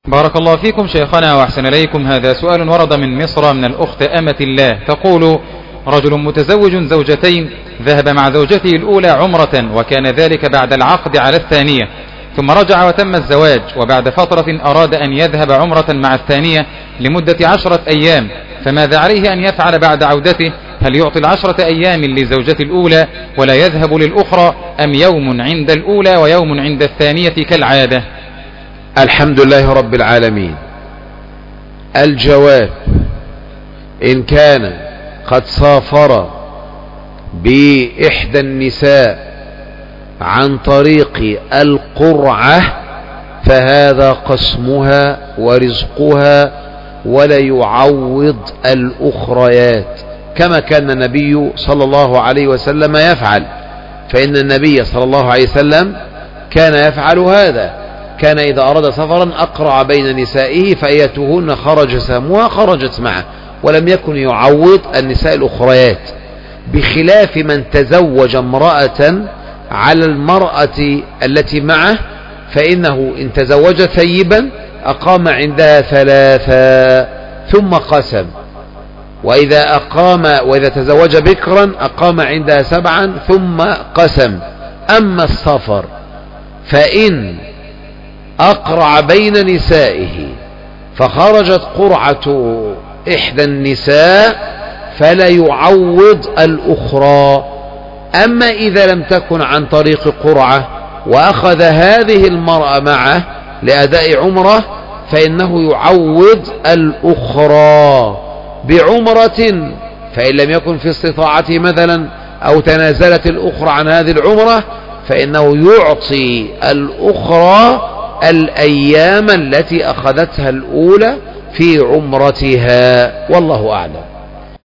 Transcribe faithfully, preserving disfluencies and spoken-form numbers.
بارك الله فيكم شيخنا وأحسن إليكم. هذا سؤال ورد من مصر من الأخت أمة الله، تقول: رجل متزوج زوجتين ذهب مع زوجته الأولى عمرة، وكان ذلك بعد العقد على الثانية، ثم رجع وتم الزواج، وبعد فترة أراد أن يذهب عمرة مع الثانية لمدة عشرة أيام، فماذا عليه أن يفعل بعد عودته؟ هل يعطي العشرة أيام لزوجته الأولى ولا يذهب للأخرى، أم يوم عند الأولى ويوم عند الثانية كالعادة؟ الحمد لله رب العالمين. الجواب: إن كان قد سافر بإحدى النساء عن طريق القرعة فهذا قسمها ورزقها، ولا يعوض الأخريات، كما كان النبي صلى الله عليه وسلم يفعل. فإن النبي صلى الله عليه وسلم كان يفعل هذا، كان إذا أراد سفرا أقرع بين نسائه فأيتهن خرج سهمها خرجت معه، ولم يكن يعوض النساء الأخريات، بخلاف من تزوج امرأة على المرأة التي معه، فإنه إن تزوج ثيبا أقام عندها ثلاثة ثم قسم، وإذا أقام وإذا تزوج بكرا أقام عندها سبعا ثم قسم. أما السفر فإن أقرع بين نسائه فخرجت قرعة إحدى النساء فلا يعوض الأخرى. أما إذا لم تكن عن طريق قرعة وأخذ هذه المرأة معه لأداء عمره فإنه يعوض الأخرى بعمرة، فإن لم يكن في استطاعته مثلا أو تنازلت الأخرى عن هذه العمرة فإنه يعطي الأخرى الأيام التي أخذتها الأولى في عمرتها، والله أعلم.